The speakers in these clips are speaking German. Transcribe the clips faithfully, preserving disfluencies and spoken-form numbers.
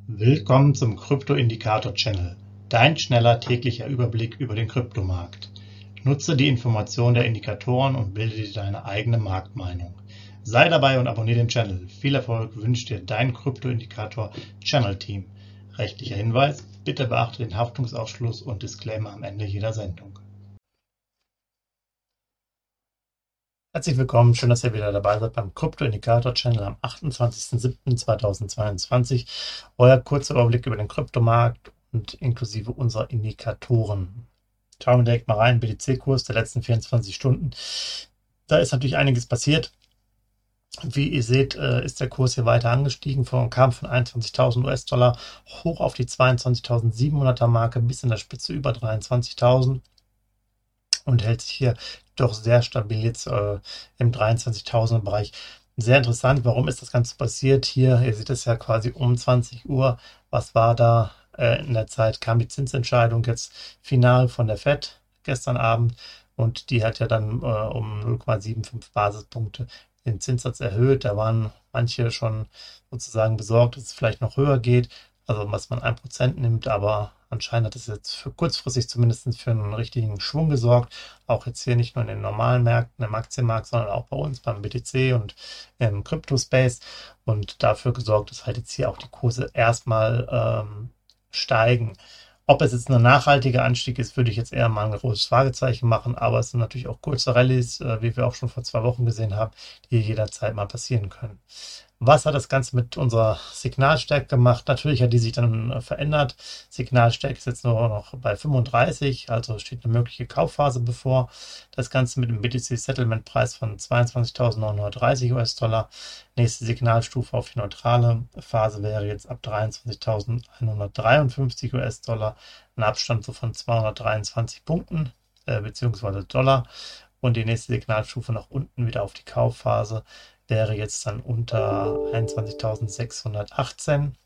Willkommen zum Krypto-Indikator-Channel, dein schneller täglicher Überblick über den Kryptomarkt. Nutze die Informationen der Indikatoren und bilde dir deine eigene Marktmeinung. Sei dabei und abonniere den Channel. Viel Erfolg wünscht dir dein Krypto-Indikator-Channel-Team. Rechtlicher Hinweis: Bitte beachte den Haftungsausschluss und Disclaimer am Ende jeder Sendung. Herzlich willkommen, schön, dass ihr wieder dabei seid beim Krypto-Indikator-Channel am achtundzwanzigsten siebten zweitausendzweiundzwanzig. Euer kurzer Überblick über den Kryptomarkt und inklusive unserer Indikatoren. Schauen wir direkt mal rein, B T C-Kurs der letzten vierundzwanzig Stunden. Da ist natürlich einiges passiert. Wie ihr seht, ist der Kurs hier weiter angestiegen, von, kam von einundzwanzigtausend US-Dollar hoch auf die zweiundzwanzigtausendsiebenhunderter Marke, bis in der Spitze über dreiundzwanzigtausend. Und hält sich hier doch sehr stabil jetzt äh, im dreiundzwanzigtausender Bereich. Sehr interessant, warum ist das Ganze passiert? Hier, ihr seht es ja quasi um zwanzig Uhr. Was war da? Äh, in der Zeit kam die Zinsentscheidung jetzt final von der Fed gestern Abend und die hat ja dann äh, um null Komma fünfundsiebzig Basispunkte den Zinssatz erhöht. Da waren manche schon sozusagen besorgt, dass es vielleicht noch höher geht. Also was man ein Prozent nimmt, aber anscheinend hat es jetzt für kurzfristig zumindest für einen richtigen Schwung gesorgt. Auch jetzt hier nicht nur in den normalen Märkten, im Aktienmarkt, sondern auch bei uns beim B T C und im Crypto-Space. Und dafür gesorgt, dass halt jetzt hier auch die Kurse erstmal ähm, steigen. Ob es jetzt ein nachhaltiger Anstieg ist, würde ich jetzt eher mal ein großes Fragezeichen machen. Aber es sind natürlich auch kurze Rallyes, äh, wie wir auch schon vor zwei Wochen gesehen haben, die jederzeit mal passieren können. Was hat das Ganze mit unserer Signalstärke gemacht? Natürlich hat die sich dann äh, verändert. Signalstärke ist jetzt nur noch bei fünfunddreißig, also steht eine mögliche Kaufphase bevor. Das Ganze mit dem B T C-Settlement-Preis von zweiundzwanzigtausendneunhundertdreißig US-Dollar. Nächste Signalstufe auf die neutrale Phase wäre jetzt ab dreiundzwanzigtausendeinhundertdreiundfünfzig US-Dollar. Ein Abstand so von zweihundertdreiundzwanzig Punkten äh, bzw. Dollar. Und die nächste Signalstufe nach unten wieder auf die Kaufphase wäre jetzt dann unter einundzwanzigtausendsechshundertachtzehn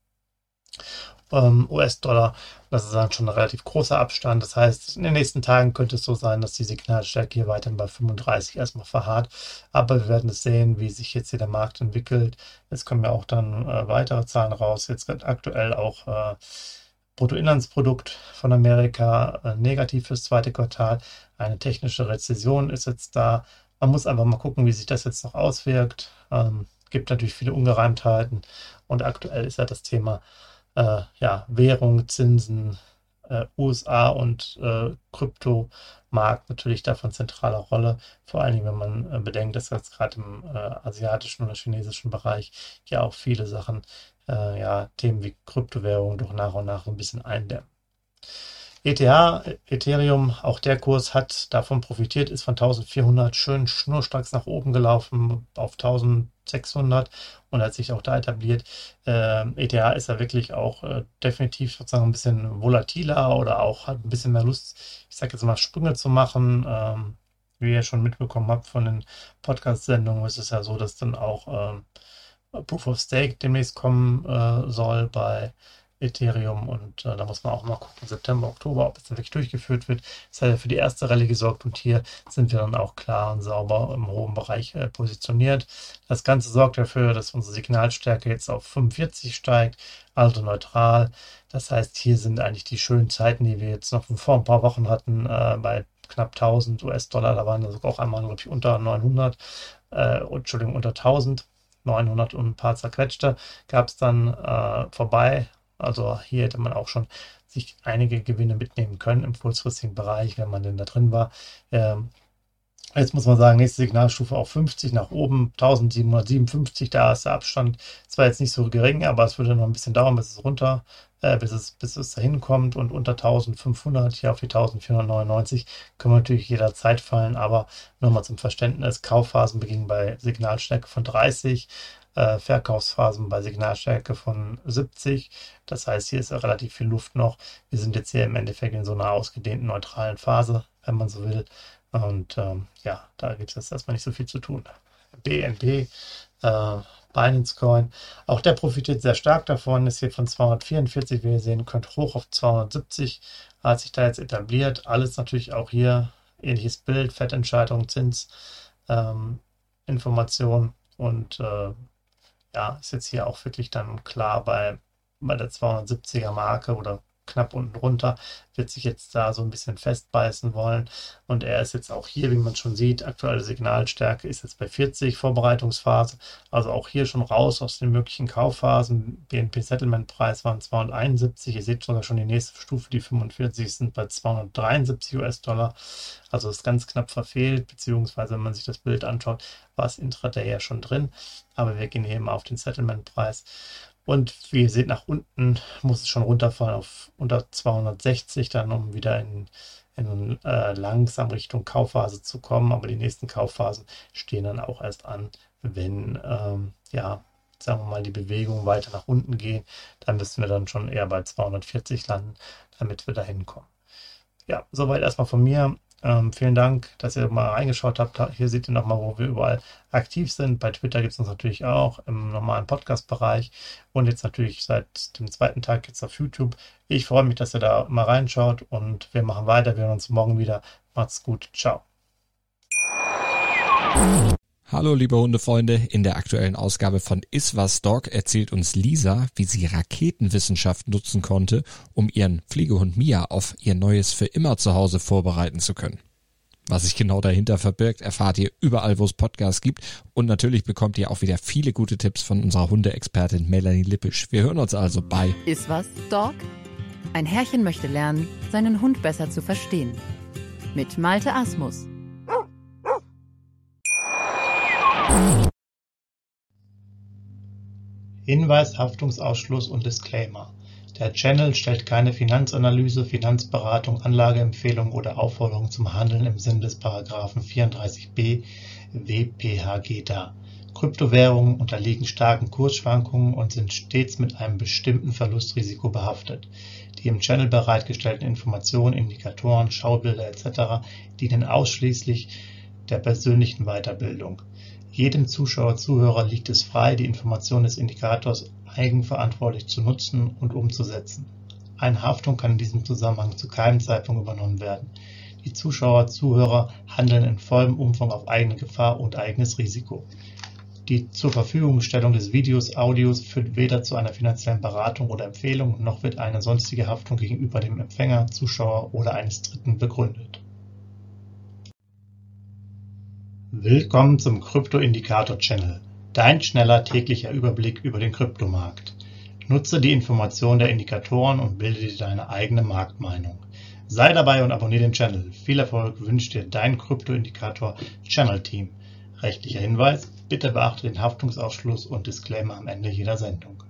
ähm, US-Dollar. Das ist dann schon ein relativ großer Abstand. Das heißt, in den nächsten Tagen könnte es so sein, dass die Signalstärke hier weiterhin bei fünfunddreißig erstmal verharrt. Aber wir werden es sehen, wie sich jetzt hier der Markt entwickelt. Jetzt kommen ja auch dann äh, weitere Zahlen raus. Jetzt wird aktuell auch äh, Bruttoinlandsprodukt von Amerika äh, negativ fürs zweite Quartal. Eine technische Rezession ist jetzt da. Man muss einfach mal gucken, wie sich das jetzt noch auswirkt. Ähm, gibt natürlich viele Ungereimtheiten und aktuell ist ja das Thema äh, ja, Währung, Zinsen, äh, U S A und äh, Kryptomarkt natürlich da von zentraler Rolle. Vor allen Dingen, wenn man äh, bedenkt, dass jetzt gerade im äh, asiatischen oder chinesischen Bereich ja auch viele Sachen, äh, ja, Themen wie Kryptowährungen doch nach und nach ein bisschen eindämmen. E T H, Ethereum, auch der Kurs hat davon profitiert, ist von eintausendvierhundert schön schnurstracks nach oben gelaufen auf eintausendsechshundert und hat sich auch da etabliert. Ähm, E T H ist ja wirklich auch äh, definitiv sozusagen ein bisschen volatiler oder auch hat ein bisschen mehr Lust, ich sage jetzt mal, Sprünge zu machen. Ähm, wie ihr schon mitbekommen habt von den Podcast-Sendungen, ist es ja so, dass dann auch ähm, Proof of Stake demnächst kommen äh, soll bei Ethereum und äh, da muss man auch mal gucken, September, Oktober, ob es dann wirklich durchgeführt wird. Das hat ja für die erste Rallye gesorgt und hier sind wir dann auch klar und sauber im hohen Bereich äh, positioniert. Das Ganze sorgt dafür, dass unsere Signalstärke jetzt auf fünfundvierzig steigt, also neutral. Das heißt, hier sind eigentlich die schönen Zeiten, die wir jetzt noch vor ein paar Wochen hatten, äh, bei knapp tausend US-Dollar, da waren sogar auch einmal, glaube ich, unter neunhundert, äh, Entschuldigung, unter tausend, neunhundert und ein paar zerquetschte, gab es dann äh, vorbei. Also hier hätte man auch schon sich einige Gewinne mitnehmen können im kurzfristigen Bereich, wenn man denn da drin war. Ähm, jetzt muss man sagen, nächste Signalstufe auf fünfzig nach oben, eintausendsiebenhundertsiebenundfünfzig, da ist der Abstand zwar jetzt nicht so gering, aber es würde noch ein bisschen dauern, bis es runter, äh, bis es, bis es dahin kommt und unter eintausendfünfhundert hier auf die eintausendvierhundertneunundneunzig können wir natürlich jederzeit fallen, aber nur mal zum Verständnis, Kaufphasen beginnen bei Signalstärke von dreißig, Äh, Verkaufsphasen bei Signalstärke von siebzig. Das heißt, hier ist ja relativ viel Luft noch. Wir sind jetzt hier im Endeffekt in so einer ausgedehnten neutralen Phase, wenn man so will. Und ähm, ja, da gibt es jetzt erstmal nicht so viel zu tun. B N B, äh, Binance Coin, auch der profitiert sehr stark davon, ist hier von zweihundertvierundvierzig, wie ihr sehen könnt, hoch auf zweihundertsiebzig, hat sich da jetzt etabliert. Alles natürlich auch hier ähnliches Bild, Fettentscheidung, Zins, ähm, Information und äh, ja, ist jetzt hier auch wirklich dann klar bei bei der zweihundertsiebziger Marke oder knapp unten drunter, wird sich jetzt da so ein bisschen festbeißen wollen. Und er ist jetzt auch hier, wie man schon sieht, aktuelle Signalstärke ist jetzt bei vierzig, Vorbereitungsphase. Also auch hier schon raus aus den möglichen Kaufphasen. B N P-Settlement-Preis waren zweihunderteinundsiebzig. Ihr seht sogar schon die nächste Stufe, die fünfundvierzig, sind bei zweihundertdreiundsiebzig US-Dollar. Also ist ganz knapp verfehlt, beziehungsweise wenn man sich das Bild anschaut, war es intraday ja schon drin. Aber wir gehen hier mal auf den Settlement-Preis. Und wie ihr seht, nach unten muss es schon runterfallen auf unter zweihundertsechzig, dann um wieder in, in äh, langsam Richtung Kaufphase zu kommen. Aber die nächsten Kaufphasen stehen dann auch erst an, wenn, ähm, ja, sagen wir mal, die Bewegungen weiter nach unten gehen. Dann müssen wir dann schon eher bei zweihundertvierzig landen, damit wir da hinkommen. Ja, soweit erstmal von mir. Ähm, vielen Dank, dass ihr mal reingeschaut habt. Hier seht ihr nochmal, wo wir überall aktiv sind. Bei Twitter gibt es uns natürlich auch im normalen Podcast-Bereich und jetzt natürlich seit dem zweiten Tag jetzt auf YouTube. Ich freue mich, dass ihr da mal reinschaut und wir machen weiter. Wir hören uns morgen wieder. Macht's gut. Ciao. Hallo liebe Hundefreunde, in der aktuellen Ausgabe von Iswas Dog erzählt uns Lisa, wie sie Raketenwissenschaft nutzen konnte, um ihren Pflegehund Mia auf ihr neues für immer Zuhause vorbereiten zu können. Was sich genau dahinter verbirgt, erfahrt ihr überall, wo es Podcasts gibt und natürlich bekommt ihr auch wieder viele gute Tipps von unserer Hundeexpertin Melanie Lippisch. Wir hören uns also bei Iswas Dog? Ein Herrchen möchte lernen, seinen Hund besser zu verstehen. Mit Malte Asmus. Hinweis, Haftungsausschluss und Disclaimer. Der Channel stellt keine Finanzanalyse, Finanzberatung, Anlageempfehlung oder Aufforderung zum Handeln im Sinne des Paragraphen vierunddreißig b W P H G dar. Kryptowährungen unterliegen starken Kursschwankungen und sind stets mit einem bestimmten Verlustrisiko behaftet. Die im Channel bereitgestellten Informationen, Indikatoren, Schaubilder et cetera dienen ausschließlich der persönlichen Weiterbildung. Jedem Zuschauer, Zuhörer liegt es frei, die Information des Indikators eigenverantwortlich zu nutzen und umzusetzen. Eine Haftung kann in diesem Zusammenhang zu keinem Zeitpunkt übernommen werden. Die Zuschauer, Zuhörer handeln in vollem Umfang auf eigene Gefahr und eigenes Risiko. Die zur Verfügungstellung des Videos, Audios führt weder zu einer finanziellen Beratung oder Empfehlung, noch wird eine sonstige Haftung gegenüber dem Empfänger, Zuschauer oder eines Dritten begründet. Willkommen zum Krypto-Indikator-Channel, dein schneller täglicher Überblick über den Kryptomarkt. Nutze die Informationen der Indikatoren und bilde dir deine eigene Marktmeinung. Sei dabei und abonniere den Channel. Viel Erfolg wünscht dir dein Krypto-Indikator-Channel-Team. Rechtlicher Hinweis: Bitte beachte den Haftungsausschluss und Disclaimer am Ende jeder Sendung.